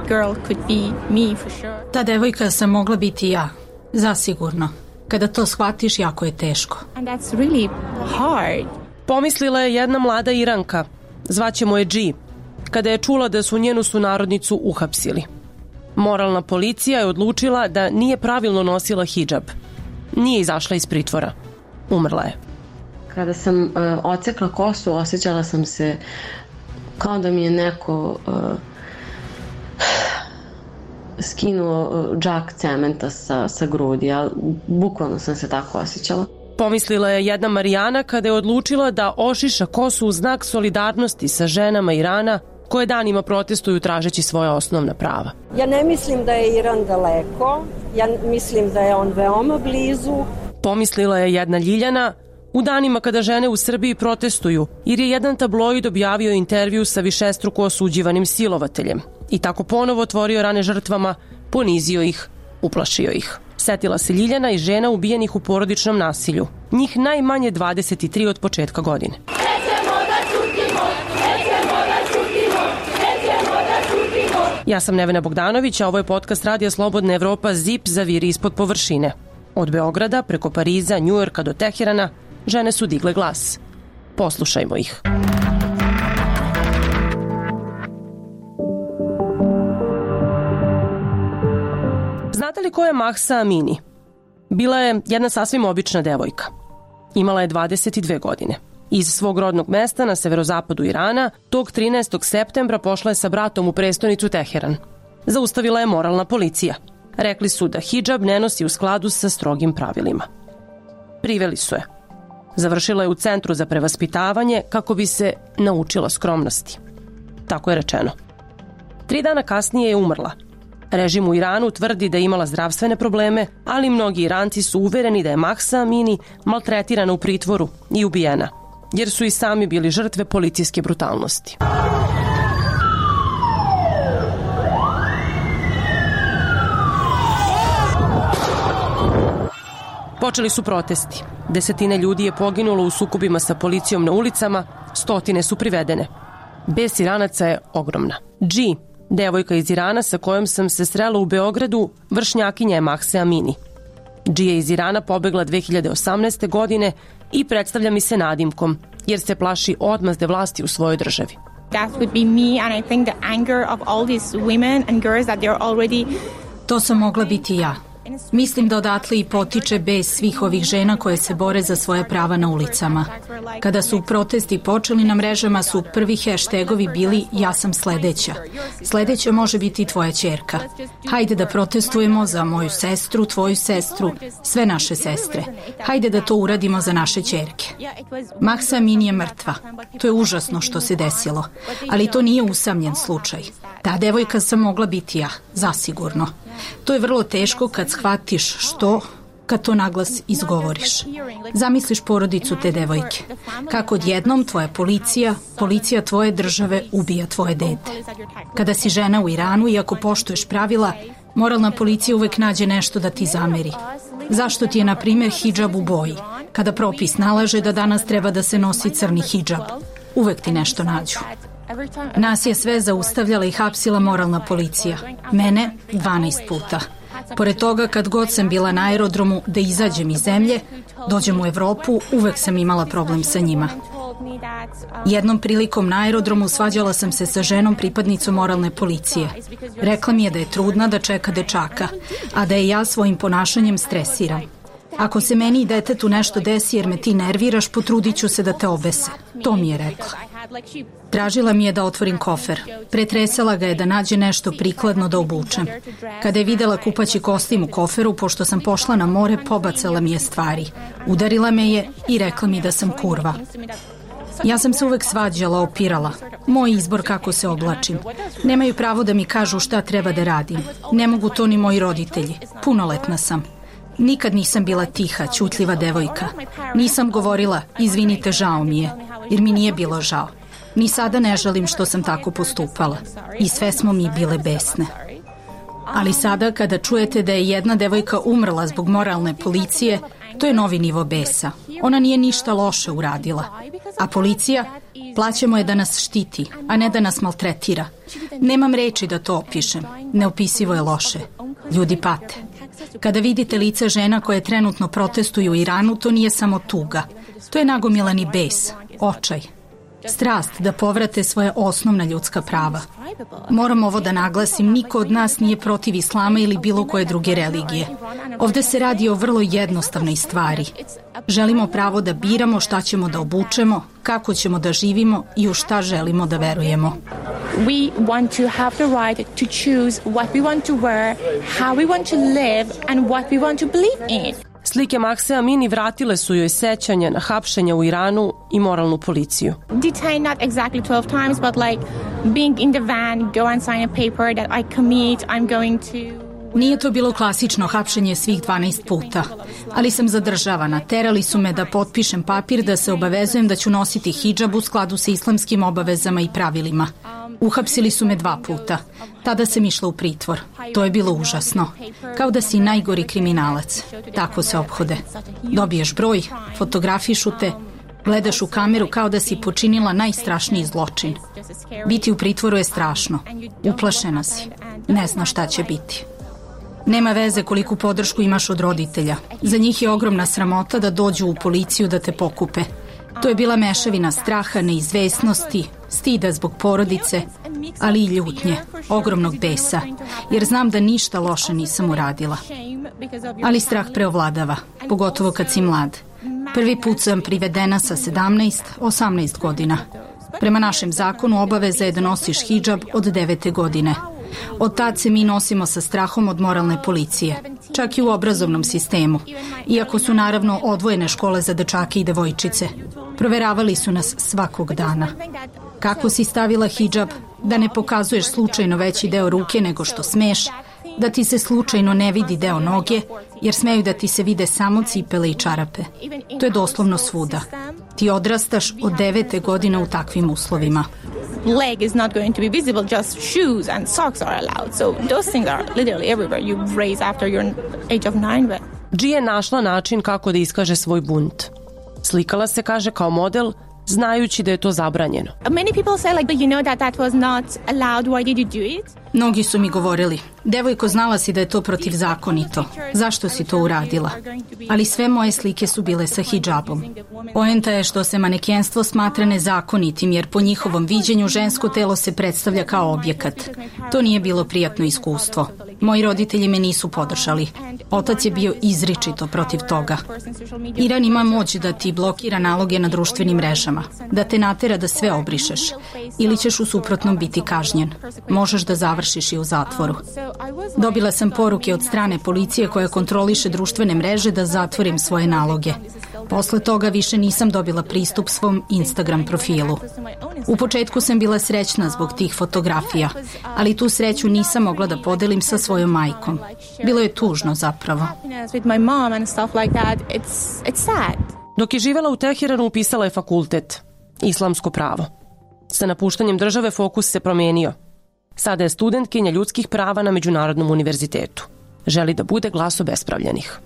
girl could be me for sure. Ta devojka sam mogla biti ja, zasigurno. Kada to shvatiš, jako je teško. And that's really hard. Pomislila je jedna mlada Iranka, zvaćemo je G, kada je čula da su njenu sunarodnicu uhapsili. Moralna policija je odlučila da nije pravilno nosila hidžab. Nije izašla iz pritvora. Umrla je. Kada sam odsekla kosu, osjećala sam se kao da mi je neko skinuo džak cementa sa grudi, ali bukvalno sam se tako osjećala. Pomislila je jedna Marijana kada je odlučila da ošiša kosu u znak solidarnosti sa ženama Irana koje danima protestuju tražeći svoja osnovna prava. Ja ne mislim da je Iran daleko, ja mislim da je on veoma blizu. Pomislila je jedna Ljiljana u danima kada žene u Srbiji protestuju, jer je jedan tabloid objavio intervju sa višestruko osuđivanim silovateljem i tako ponovo otvorio rane žrtvama, ponizio ih, uplašio ih. Setila se Ljiljana i žena ubijenih u porodičnom nasilju. Njih najmanje 23 od početka godine. Ja sam Nevena Bogdanović, a ovo je podcast Radija Slobodna Evropa ZIP zaviri ispod površine. Od Beograda, preko Pariza, Njujorka do Teherana, žene su digle glas. Poslušajmo ih. Znate li ko je Mahsa Amini? Bila je jedna sasvim obična devojka. Imala je 22 godine. Iz svog rodnog mesta na severozapadu Irana, tog 13. septembra pošla je sa bratom u prestonicu Teheran. Zaustavila je moralna policija. Rekli su da hidžab ne nosi u skladu sa strogim pravilima. Priveli su je. Završila je u centru za prevaspitavanje kako bi se naučila skromnosti. Tako je rečeno. 3 dana kasnije je umrla. Režim u Iranu tvrdi da je imala zdravstvene probleme, ali mnogi Iranci su uvereni da je Mahsa Amini maltretirana u pritvoru i ubijena, jer su i sami bili žrtve policijske brutalnosti. Počeli su protesti. Desetine ljudi je poginulo u sukobima sa policijom na ulicama, stotine su privedene. Bes Iranaca je ogromna. G, devojka iz Irana sa kojom sam se srela u Beogradu, vršnjakinja je Mahse Amini. G je iz Irana pobegla 2018. godine i predstavlja mi se nadimkom, jer se plaši odmazde vlasti u svojoj državi. That would be me, and I think the anger of all these women and girls that they're already... To sam mogla biti ja. Mislim da odatle i potiče bes svih ovih žena koje se bore za svoje prava na ulicama. Kada su protesti počeli na mrežama su prvi hashtagovi bili ja sam sledeća. Sledeća može biti i tvoja ćerka. Hajde da protestujemo za moju sestru, tvoju sestru, sve naše sestre. Hajde da to uradimo za naše ćerke. Mahsa Amini je mrtva. To je užasno što se desilo. Ali to nije usamljen slučaj. Ta devojka sam mogla biti ja, zasigurno. To je vrlo teško kad shvatiš što, kad to naglas izgovoriš. Zamisliš porodicu te devojke. Kako odjednom tvoja policija tvoje države ubija tvoje dete. Kada si žena u Iranu i ako poštuješ pravila, moralna policija uvek nađe nešto da ti zameri. Zašto ti je, na primjer, hidžab u boji? Kada propis nalaže da danas treba da se nosi crni hidžab, uvek ti nešto nađu. Nas je sve zaustavljala i hapsila moralna policija. Mene 12 puta. Pored toga, kad god sam bila na aerodromu da izađem iz zemlje, dođem u Evropu, uvek sam imala problem sa njima. Jednom prilikom na aerodromu svađala sam se sa ženom pripadnicom moralne policije. Rekla mi je da je trudna, da čeka dečaka, a da je ja svojim ponašanjem stresiram. Ako se meni i detetu nešto desi jer me ti nerviraš, potrudit ću se da te obese. To mi je rekla. Tražila mi je da otvorim kofer. Pretresala ga je da nađe nešto prikladno da obučem. Kada je videla kupaći kostim u koferu, pošto sam pošla na more, pobacala mi je stvari. Udarila me je i rekla mi da sam kurva. Ja sam se uvek svađala, opirala. Moj izbor kako se oblačim. Nemaju pravo da mi kažu šta treba da radim. Ne mogu to ni moji roditelji. Punoletna sam. Nikad nisam bila tiha, ćutljiva devojka. Nisam govorila, izvinite, žao mi je, jer mi nije bilo žao. Ni sada ne žalim što sam tako postupala. I sve smo mi bile besne. Ali sada, kada čujete da je jedna devojka umrla zbog moralne policije, to je novi nivo besa. Ona nije ništa loše uradila. A policija Plaćamo je da nas štiti, a ne da nas maltretira. Nemam reči da to opišem. Neopisivo je loše. Ljudi pate. Kada vidite lica žena koje trenutno protestuju u Iranu, to nije samo tuga. To je nagomilani bes, očaj. Strast da povrate svoje osnovna ljudska prava. Moram ovo da naglasim, niko od nas nije protiv islama ili bilo koje druge religije. Ovde se radi o vrlo jednostavnoj stvari. Želimo pravo da biramo šta ćemo da obučemo, kako ćemo da živimo i u šta želimo da verujemo. We want to have the right to choose what we want to wear, how we want to live and what we want to believe in. Slike Mahse Amini vratile su joj sećanje na hapšenje u Iranu i moralnu policiju. Detained not exactly 12 times, but like being in the van, go and sign a paper that I commit, I'm going to... Nije to bilo klasično hapšenje svih 12 puta, ali sam zadržavana. Terali su me da potpišem papir da se obavezujem da ću nositi hidžab u skladu sa islamskim obavezama i pravilima. Uhapsili su me 2 puta. Tada sam išla u pritvor. To je bilo užasno. Kao da si najgori kriminalac. Tako se ophode. Dobiješ broj, fotografišu te, gledaš u kameru kao da si počinila najstrašniji zločin. Biti u pritvoru je strašno. Uplašena si. Ne znaš šta će biti. Nema veze koliku podršku imaš od roditelja. Za njih je ogromna sramota da dođu u policiju da te pokupe. To je bila mešavina straha, neizvesnosti, stida zbog porodice, ali i ljutnje, ogromnog besa, jer znam da ništa loše nisam uradila. Ali strah preovladava, pogotovo kad si mlad. Prvi put sam privedena sa 18 godina. Prema našem zakonu obaveza je da nosiš hidžab od 9. godine. Od tad se mi nosimo sa strahom od moralne policije, čak i u obrazovnom sistemu, iako su naravno odvojene škole za dečake i devojčice. Proveravali su nas svakog dana. Kako si stavila hidžab, da ne pokazuješ slučajno veći deo ruke nego što smeš, da ti se slučajno ne vidi deo noge, jer smeju da ti se vide samo cipele i čarape. To je doslovno svuda. Ti odrastaš od 9. godine u takvim uslovima. Leg is not going to be visible, just shoes and socks are allowed. So those things are literally everywhere. You raise after your age of 9. But... G je našla način kako da iskaže svoj bunt. Slikala se, kaže, kao model, znajući da je to zabranjeno. Many people say like, but you know that was not allowed, why did you do it? Mnogi su mi govorili, devojko, znala si da je to protivzakonito. Zašto si to uradila? Ali sve moje slike su bile sa hidžabom. Poenta je što se manekenstvo smatra nezakonitim, jer po njihovom viđenju žensko telo se predstavlja kao objekat. To nije bilo prijatno iskustvo. Moji roditelji me nisu podržali. Otac je bio izričito protiv toga. Iran ima moć da ti blokira naloge na društvenim mrežama, da te natera da sve obrišeš, ili ćeš u suprotnom biti kažnjen. Možeš da završiš i u zatvoru. Dobila sam poruke od strane policije koja kontroliše društvene mreže da zatvorim svoje naloge. Posle toga više nisam dobila pristup svom Instagram profilu. U početku sam bila srećna zbog tih fotografija, ali tu sreću nisam mogla da podelim sa svojom majkom. Bilo je tužno zapravo. Dok je živela u Teheranu, upisala je fakultet, islamsko pravo. Sa napuštanjem države fokus se promenio. Sada je studentkinja ljudskih prava na Međunarodnom univerzitetu. Želi da bude glas obespravljenih.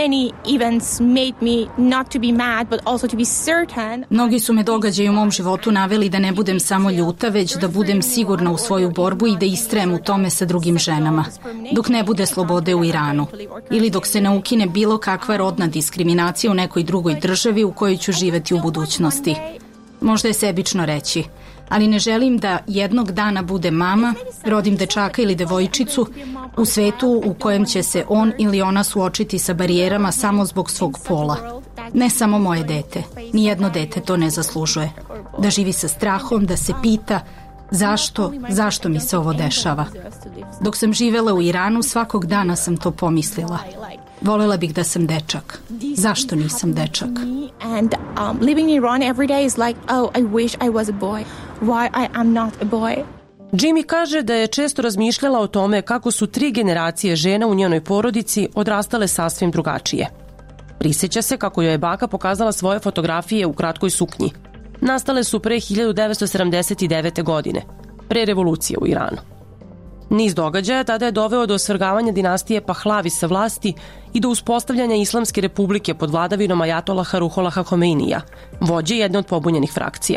Mnogi su me događaji u mom životu naveli da ne budem samo ljuta, već da budem sigurna u svoju borbu i da istrajem u tome sa drugim ženama. Dok ne bude slobode u Iranu. Ili dok se ne ukine bilo kakva rodna diskriminacija u nekoj drugoj državi u kojoj ću živeti u budućnosti. Možda je sebično reći, ali ne želim da jednog dana budem mama, rodim dečaka ili devojčicu u svetu u kojem će se on ili ona suočiti sa barijerama samo zbog svog pola. Ne samo moje dete, nijedno dete to ne zaslužuje. Da živi sa strahom, da se pita zašto mi se ovo dešava. Dok sam živela u Iranu, svakog dana sam to pomislila. Volela bih da sam dečak. Zašto nisam dečak? And living in Iran every day is like, oh, I wish I was a boy. Why I am not a boy? Jimmy kaže da je često razmišljala o tome kako su 3 generacije žena u njenoj porodici odrastale sasvim drugačije. Prisjeća se kako joj je baka pokazala svoje fotografije u kratkoj suknji. Nastale su pre 1979. godine, pre revolucije u Iranu. Niz događaja tada je doveo do osvrgavanja dinastije Pahlavi sa vlasti i do uspostavljanja Islamske republike pod vladavinom ajatolaha Ruholaha Homeinija, vođe jedne od pobunjenih frakcija.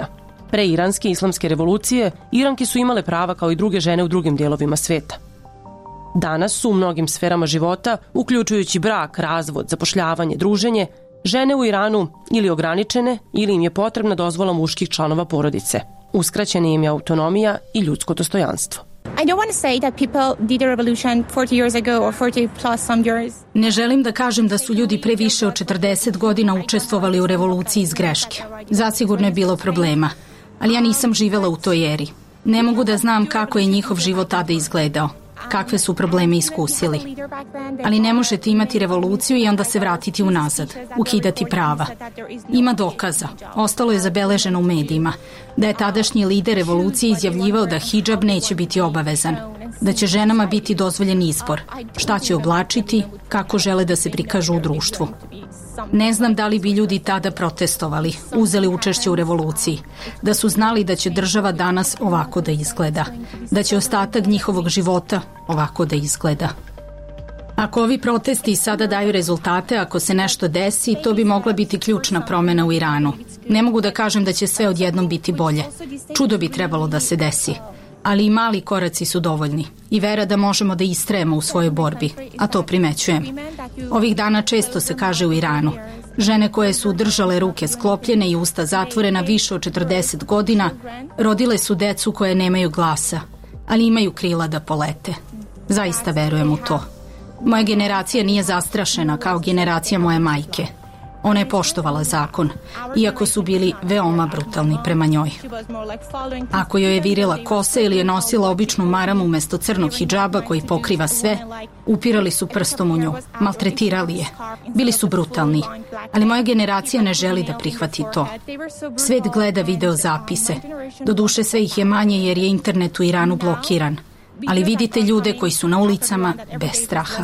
Pre iranske islamske revolucije, Iranke su imale prava kao i druge žene u drugim dijelovima sveta. Danas su u mnogim sferama života, uključujući brak, razvod, zapošljavanje, druženje, žene u Iranu ili ograničene ili im je potrebna dozvola muških članova porodice. Uskraćena im je autonomija i ljudsko dostojanstvo. I don't want to say that people did a revolution 40 years ago or 40 plus some years. Ne želim da kažem da su ljudi pre više od 40 godina učestvovali u revoluciji iz greške. Zasigurno je bilo problema, ali ja nisam živela u toj eri. Ne mogu da znam kako je njihov život tada izgledao, kakve su probleme iskusili. Ali ne možete imati revoluciju i onda se vratiti unazad, ukidati prava. Ima dokaza, ostalo je zabeleženo u medijima, da je tadašnji lider revolucije izjavljivao da hidžab neće biti obavezan, da će ženama biti dozvoljen izbor, šta će oblačiti, kako žele da se prikažu u društvu. Ne znam da li bi ljudi tada protestovali, uzeli učešće u revoluciji, da su znali da će država danas ovako da izgleda, da će ostatak njihovog života ovako da izgleda. Ako ovi protesti sada daju rezultate, ako se nešto desi, to bi mogla biti ključna promena u Iranu. Ne mogu da kažem da će sve odjednom biti bolje. Čudo bi trebalo da se desi. Ali i mali koraci su dovoljni i vera da možemo da istrajemo u svojoj borbi, a to primećujem. Ovih dana često se kaže u Iranu, žene koje su držale ruke sklopljene i usta zatvorena više od 40 godina, rodile su decu koje nemaju glasa, ali imaju krila da polete. Zaista verujem u to. Moja generacija nije zastrašena kao generacija moje majke. Ona je poštovala zakon, iako su bili veoma brutalni prema njoj. Ako joj je virila kosa ili je nosila običnu maramu umesto crnog hidžaba koji pokriva sve, upirali su prstom u nju, maltretirali je. Bili su brutalni, ali moja generacija ne želi da prihvati to. Svet gleda video zapise. Doduše sve ih je manje jer je internet u Iranu blokiran. Ali vidite ljude koji su na ulicama bez straha.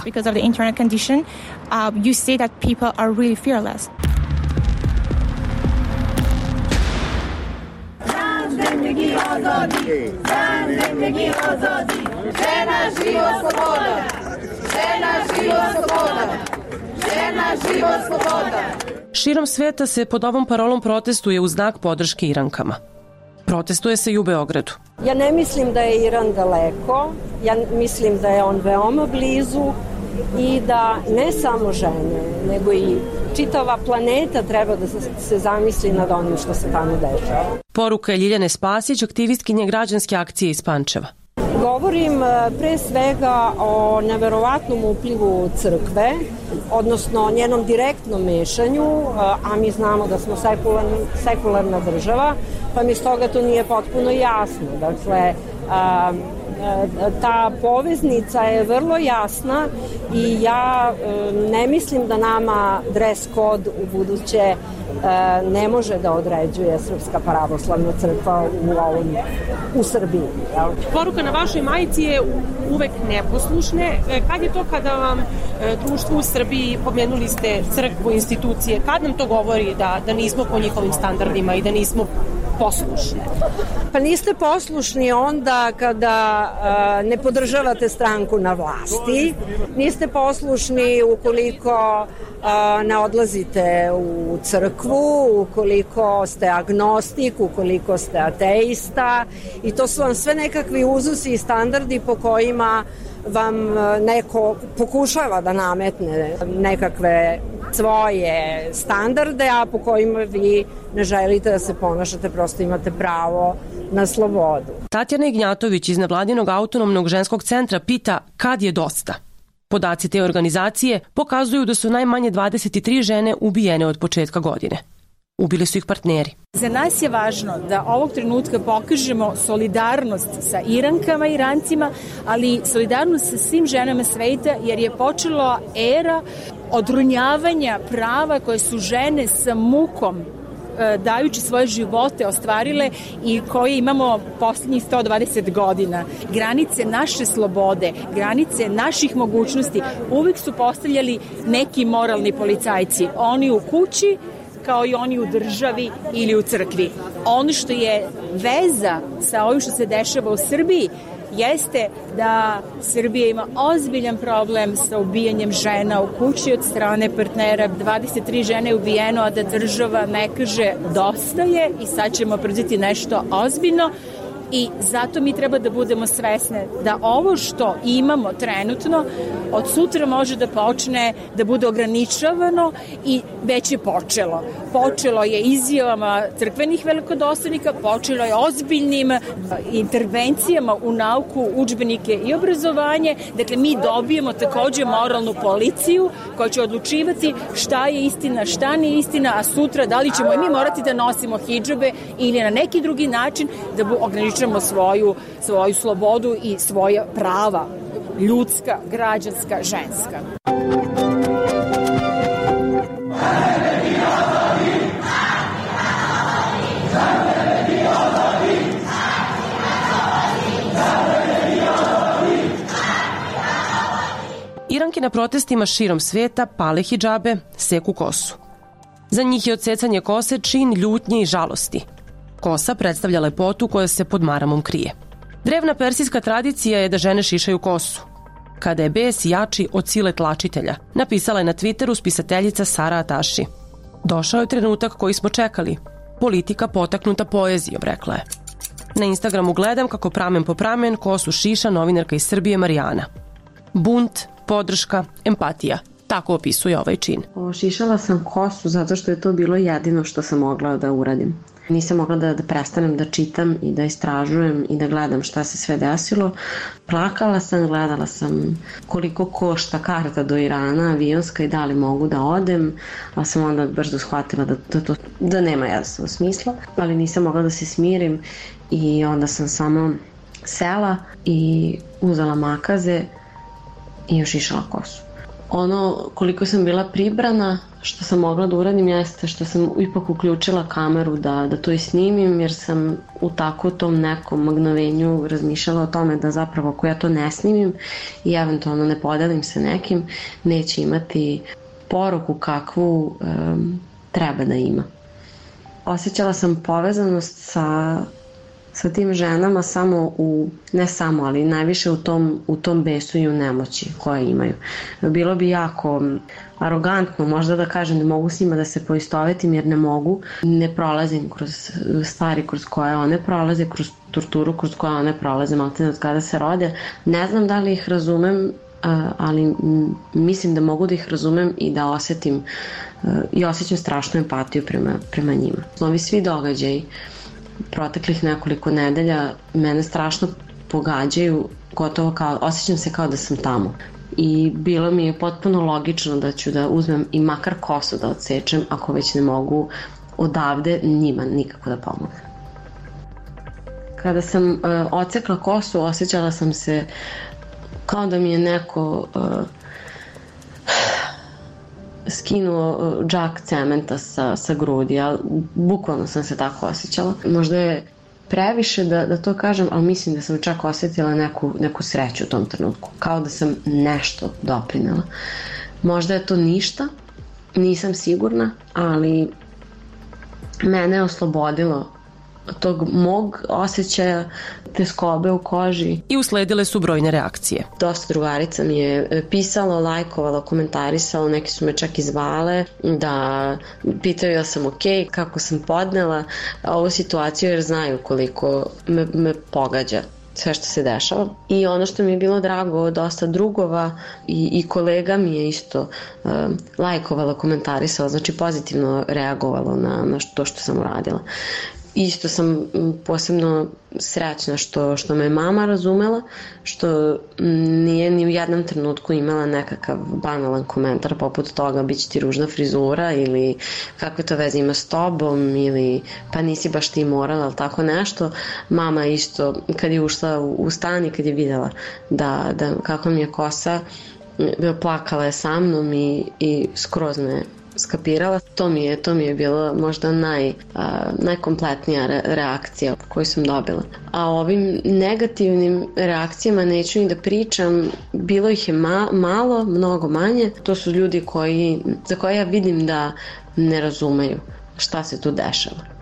Širom sveta se pod ovom parolom protestuje u znak podrške Irankama. Protestuje se i u Beogradu. Ja ne mislim da je Iran daleko, ja mislim da je on veoma blizu i da ne samo žene, nego i čitava planeta treba da se zamisli nad onim što se tamo dešava. Poruka je Ljiljane Spasić, aktivistkinje građanske akcije iz Pančeva. Govorim pre svega o neverovatnom uplivu crkve, odnosno njenom direktnom mešanju, a mi znamo da smo sekularna država, pa mi stoga to nije potpuno jasno. Dakle, ta poveznica je vrlo jasna i ja ne mislim da nama dress code u buduće ne može da određuje Srpska pravoslavna crkva u Srbiji. Poruka na vašoj majici je uvek neposlušne. Kad je to kada vam društvo u Srbiji, pomenuli ste crkvu, institucije, kad nam to govori da nismo po njihovim standardima i da nismo poslušni? Pa niste poslušni onda kada ne podržavate stranku na vlasti, niste poslušni ukoliko ne odlazite u crkvu, ukoliko ste agnostik, ukoliko ste ateista i to su vam sve nekakvi uzusi i standardi po kojima vam neko pokušava da nametne nekakve svoje standarde, a po kojima vi ne želite da se ponašate, prosto imate pravo na slobodu. Tatjana Ignjatović iz nevladinog autonomnog ženskog centra pita kad je dosta. Podaci te organizacije pokazuju da su najmanje 23 žene ubijene od početka godine. Ubili su ih partneri. Za nas je važno da ovog trenutka pokažemo solidarnost sa Irankama i Irancima, ali solidarnost sa svim ženama sveta, jer je počela era odrunjavanja prava koje su žene sa mukom dajući svoje živote ostvarile i koje imamo poslednjih 120 godina. Granice naše slobode, granice naših mogućnosti uvijek su postavljali neki moralni policajci. Oni u kući kao i oni u državi ili u crkvi. Ono što je veza sa ovim što se dešava u Srbiji jeste da Srbija ima ozbiljan problem sa ubijanjem žena u kući od strane partnera. 23 žene je ubijeno, a da država ne kaže dosta je i sad ćemo preduzeti nešto ozbiljno. I zato mi treba da budemo svesne da ovo što imamo trenutno od sutra može da počne da bude ograničavano i već je počelo. Počelo je izjavama crkvenih velikodostojnika, počelo je ozbiljnim intervencijama u nauku, udžbenike i obrazovanje. Dakle, mi dobijemo takođe moralnu policiju koja će odlučivati šta je istina, šta nije istina, a sutra da li ćemo i mi morati da nosimo hidžabe ili na neki drugi način da ograničavamo svoju slobodu i svoja prava, ljudska, građanska, ženska. Iranke na protestima širom sveta pale hidžabe, seku kosu. Za njih je odsecanje kose čin ljutnje i žalosti. Kosa predstavlja lepotu koja se pod maramom krije. Drevna persijska tradicija je da žene šišaju kosu. Kada je bes jači od sile tlačitelja, napisala je na Twitteru spisateljica Sara Ataši. Došao je trenutak koji smo čekali. Politika potaknuta poezijom, rekla je. Na Instagramu gledam kako pramen po pramen kosu šiša novinarka iz Srbije Marijana. Bunt, podrška, empatija. Tako opisuje ovaj čin. Šišala sam kosu zato što je to bilo jedino što sam mogla da uradim. Nisam mogla da prestanem da čitam i da istražujem i da gledam šta se sve desilo. Plakala sam, gledala sam koliko košta karta do Irana, avionska i da li mogu da odem, ali sam onda brzo shvatila da nema jasno smisla, ali nisam mogla da se smirim i onda sam samo sela i uzela makaze i ošišala kosu. Ono koliko sam bila pribrana, što sam mogla da uradim jeste što sam ipak uključila kameru da to i snimim, jer sam u tako tom nekom mgnovenju razmišljala o tome da zapravo ako ja to ne snimim i eventualno ne podelim sa nekim, neće imati poruku kakvu treba da ima. Osjećala sam povezanost sa tim ženama ne samo, ali najviše u tom besu i u nemoći koje imaju. Bilo bi jako arogantno možda da kažem da mogu s njima da se poistovetim jer ne mogu. Ne prolazim kroz stvari kroz koje one prolaze, kroz torturu kroz koje one prolaze, maltene od kada se rode. Ne znam da li ih razumem, ali mislim da mogu da ih razumem i da osjetim i osjećam strašnu empatiju prema njima. Ovi svi događaji proteklih nekoliko nedelja mene strašno pogađaju, gotovo osjećam se kao da sam tamo. I bilo mi je potpuno logično da ću da uzmem i makar kosu da odsečem, ako već ne mogu odavde njima nikako da pomognem. Kada sam odsekla kosu, osjećala sam se kao da mi je neko skinuo džak cementa sa grudi, ali bukvalno sam se tako osjećala. Možda je previše da to kažem, ali mislim da sam čak osjetila neku sreću u tom trenutku. Kao da sam nešto doprinela. Možda je to ništa, nisam sigurna, ali mene je oslobodilo tog mog osjećaja teskobe u koži. I usledile su brojne reakcije. Dosta drugarica mi je pisalo, lajkovalo, komentarisalo, neki su me čak i zvale da pitaju da sam okej, kako sam podnela ovu situaciju jer znaju koliko me pogađa sve što se dešava. I ono što mi je bilo drago, dosta drugova i kolega mi je isto lajkovalo, komentarisalo, znači pozitivno reagovalo na to što sam uradila. Isto sam posebno srećna što me mama razumela, što nije ni u jednom trenutku imala nekakav banalan komentar poput toga bit će ti ružna frizura ili kakve to veze ima s tobom ili pa nisi baš ti morala ili tako nešto. Mama isto kad je ušla u stan i kad je videla da kako mi je kosa, plakala je sa mnom i skroz me skapirala. To mi je bila možda najkompletnija reakcija koju sam dobila. A o ovim negativnim reakcijama neću ni da pričam. Bilo ih je malo, mnogo manje. To su ljudi za koje ja vidim da ne razumeju šta se tu dešava.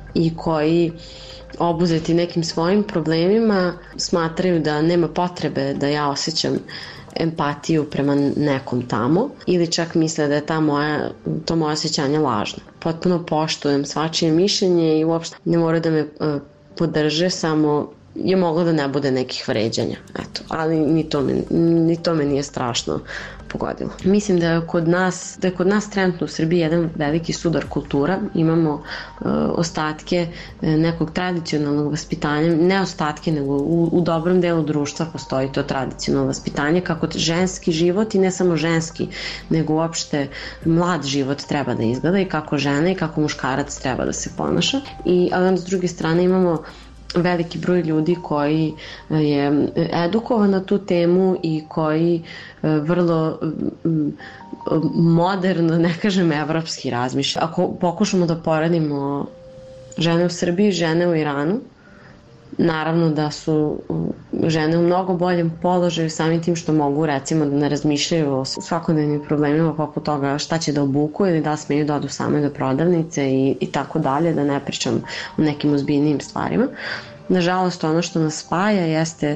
i koji obuzeti nekim svojim problemima smatraju da nema potrebe da ja osjećam empatiju prema nekom tamo ili čak misle da je to moje osjećanje lažno. Potpuno poštujem svačije mišljenje i uopšte ne mora da me podrže, samo je moglo da ne bude nekih vređanja. Eto, ali ni to me nije strašno pogodilo. Mislim da je kod nas trenutno u Srbiji jedan veliki sudar kultura. Imamo ostatke nekog tradicionalnog vaspitanja, ne ostatke, nego u dobrom delu društva postoji to tradicionalno vaspitanje, kako ženski život i ne samo ženski, nego uopšte mlad život treba da izgleda i kako žena i kako muškarac treba da se ponaša. Ali s druge strane imamo veliki broj ljudi koji je edukovan na tu temu i koji vrlo moderno, ne kažem evropski, razmišlja. Ako pokušamo da poredimo žene u Srbiji i žene u Iranu, naravno da su žene u mnogo boljem položaju samim tim što mogu recimo da ne razmišljaju o svakodnevnim problemima poput toga šta će da obuku ili da smeju da odu same do prodavnice i tako dalje, da ne pričam o nekim ozbiljnijim stvarima. Nažalost, ono što nas spaja jeste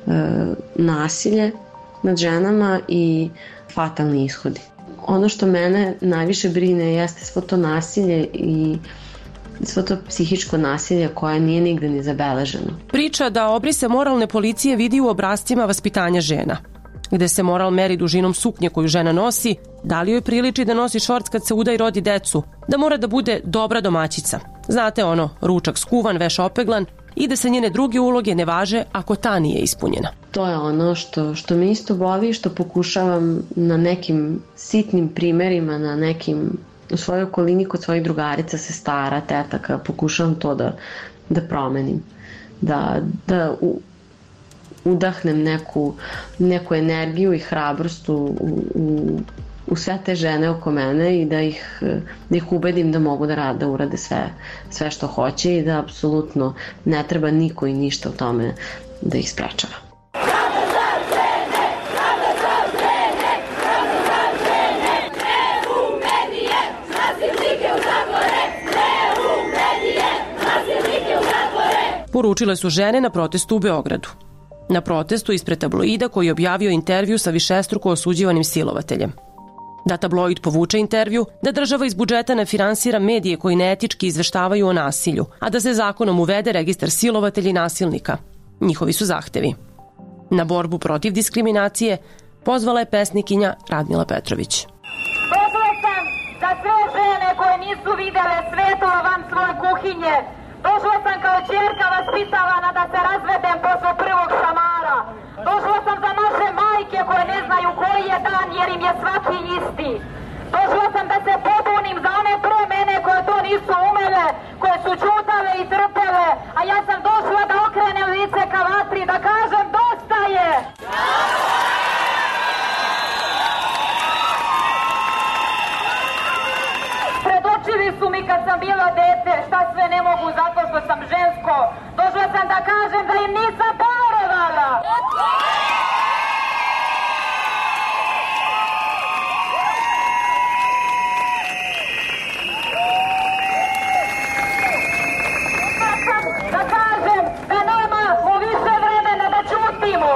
nasilje nad ženama i fatalni ishodi. Ono što mene najviše brine jeste svo to nasilje i svo to psihičko nasilje koje nije nigde ni zabeleženo. Priča da obrise moralne policije vidi u obrascima vaspitanja žena, gde se moral meri dužinom suknje koju žena nosi, da li joj priliči da nosi šorc kad se uda i rodi decu, da mora da bude dobra domaćica. Znate ono, ručak skuvan, veš opeglan i da se njene druge uloge ne važe ako ta nije ispunjena. To je ono što me isto boli, što pokušavam na nekim sitnim primerima, na nekim u svojoj okolini kod svojih drugarica, sestara, tetaka, pokušavam to da promenim. Da udahnem neku energiju i hrabrost u sve te žene oko mene i da ih ubedim da mogu da urade sve što hoće i da apsolutno ne treba niko i ništa u tome da ih sprečava. Poručile su žene na protestu u Beogradu. Na protestu ispred tabloida koji je objavio intervju sa višestruko osuđivanim silovateljem. Da tabloid povuče intervju, da država iz budžeta ne finansira medije koji neetički izveštavaju o nasilju, a da se zakonom uvede registar silovatelja i nasilnika. Njihovi su zahtevi. Na borbu protiv diskriminacije pozvala je pesnikinja Radmila Petrović. Došla sam da sve žene koje nisu videle svetlo van svoje kuhinje. Došla sam kao ćerka vaspitavana da se razvedem posle prvog šamara. Došla sam za naše majke koje ne znaju koji je dan jer im je svaki isti. Došla sam da se pobunim za one pre mene koje to nisu umele, koje su ćutale i trpele, a ja sam došla da okrenem lice ka vatri, da kažem dosta je! Predočili su mi kad sam bila dete šta sve ne mogu zato što sam žensko. Došla sam da kažem da im nisam poverovala. Da kažem da nemamo više vremena da ćutimo.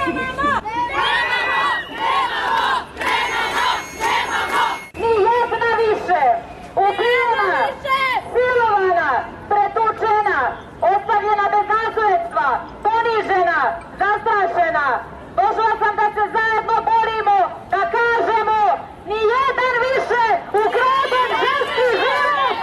Ni jedna više. Ubijena, silovana, pretučena, ostavljena bez nasledstva, ponižena, zastrašena. Došla sam da se zajedno borimo, da kažemo ni jedan više ukraden ženski život!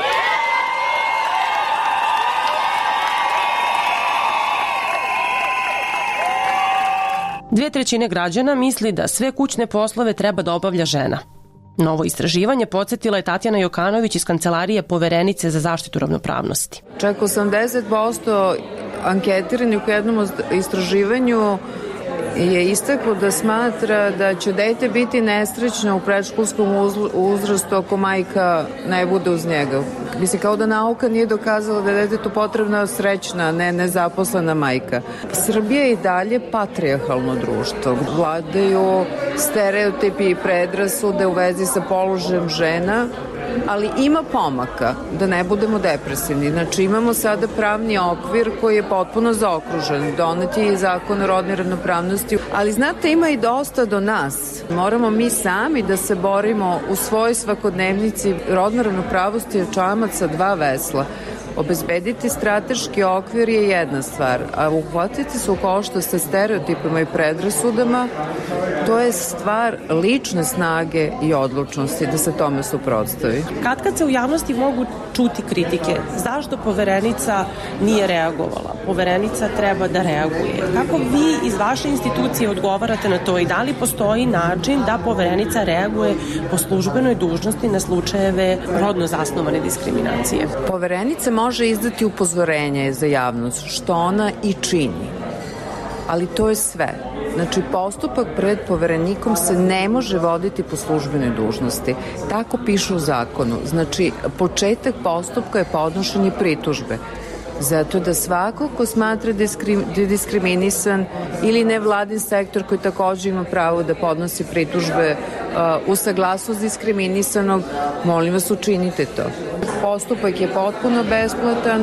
2/3 građana misli da sve kućne poslove treba da obavlja žena. Novo istraživanje podsjetila je Tatjana Jokanović iz Kancelarije Poverenice za zaštitu ravnopravnosti. Čak 80% anketiranih u jednom istraživanju je istaklo da smatra da će dete biti nesrećno u predškolskom uzrastu ako majka ne bude uz njega. Mislim, kao da nauka nije dokazala da je detetu potrebna srećna, ne nezaposlena majka. Srbija je i dalje patrijarhalno društvo. Vladaju stereotipi i predrasude u vezi sa položajem žena, ali ima pomaka, da ne budemo depresivni. Znači, imamo sada pravni okvir koji je potpuno zaokružen. Donet je i zakon o rodnoj ravnopravnosti. Ali, znate, ima i dosta do nas. Moramo mi sami da se borimo u svojoj svakodnevnici. Rodna ravnopravnost je čamac sa dva vesla. Obezbediti strateški okvir je jedna stvar, a uhvatiti se u koštac sa stereotipima i predrasudama, to je stvar lične snage i odlučnosti da se tome suprotstavi. Kad se u javnosti mogu čuti kritike, zašto Poverenica nije reagovala? Poverenica treba da reaguje. Kako vi iz vaše institucije odgovarate na to i da li postoji način da Poverenica reaguje po službenoj dužnosti na slučajeve rodno zasnovane diskriminacije? Poverenica može izdati upozorenje za javnost, što ona i čini. Ali to je sve. Znači, postupak pred Poverenikom se ne može voditi po službenoj dužnosti. Tako piše u zakonu. Znači, početak postupka je podnošenje pritužbe. Zato da svako ko smatra da je diskriminisan ili nevladin sektor koji takođe ima pravo da podnosi pritužbe u saglasnost diskriminisanog, molim vas, učinite to. Postupak je potpuno besplatan,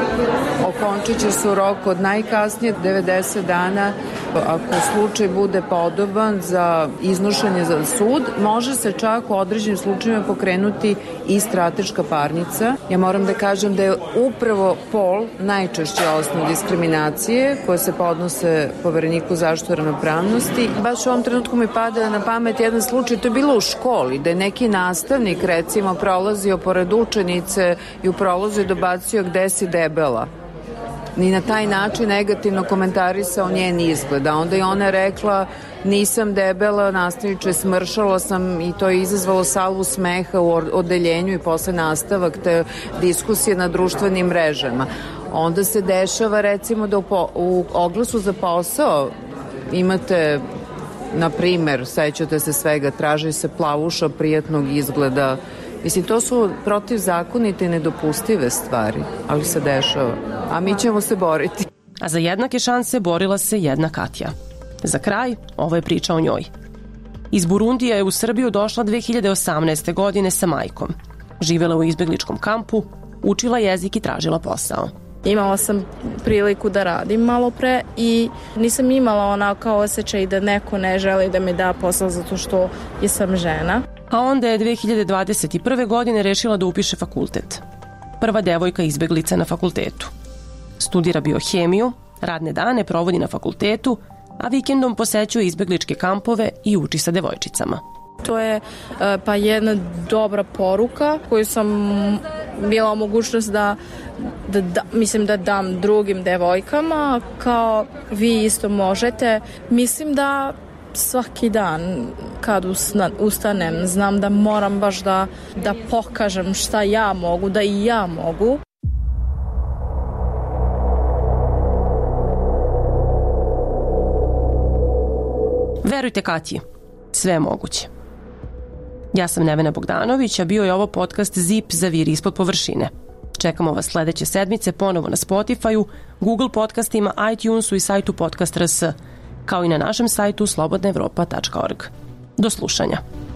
okončit će se u roku od najkasnije 90 dana. Ako slučaj bude podoban za iznošenje za sud, može se čak u određenim slučajima pokrenuti i strateška parnica. Ja moram da kažem da je upravo pol najčešće osnov diskriminacije koje se podnose Povereniku zaštite ravnopravnosti. Baš u ovom trenutku mi pada na pamet jedan slučaj, to je bilo u školi, da je neki nastavnik recimo prolazio pored učenice i u prolazu je dobacio gde si debela. Ni na taj način negativno komentarisao njen izgled. A onda je ona rekla nisam debela, nastavniče, smršala sam i to je izazvalo salvu smeha u odeljenju i posle nastavak te diskusije na društvenim mrežama. Onda se dešava recimo da u oglasu za posao imate, na primer, sećate se svega, traži se plavuša prijatnog izgleda. Mislim, to su protivzakonite i nedopustive stvari, ali se dešava. A mi ćemo se boriti. A za jednake šanse borila se jedna Katja. Za kraj, ovo je priča o njoj. Iz Burundija je u Srbiju došla 2018. godine sa majkom. Živela u izbegličkom kampu, učila jezik i tražila posao. Imala sam priliku da radim malo pre i nisam imala onako osjećaj da neko ne želi da mi da posao zato što sam žena. A onda je 2021. godine rešila da upiše fakultet. Prva devojka izbeglica na fakultetu. Studira biohemiju, radne dane provodi na fakultetu, a vikendom posećuje izbegličke kampove i uči sa devojčicama. To je pa jedna dobra poruka koju sam bila mogućnost da dam drugim devojkama, kao vi isto možete. Mislim da svaki dan kad ustanem znam da moram baš da pokažem šta ja mogu, da i ja mogu. Verujte Katji, sve je moguće. Ja sam Nevena Bogdanović, a bio je ovo podcast Zip zaviri ispod površine. Čekamo vas sledeće sedmice ponovo na Spotify-u, Google podcastima, iTunesu i sajtu Podcast.rs, kao i na našem sajtu slobodnaevropa.org. Do slušanja.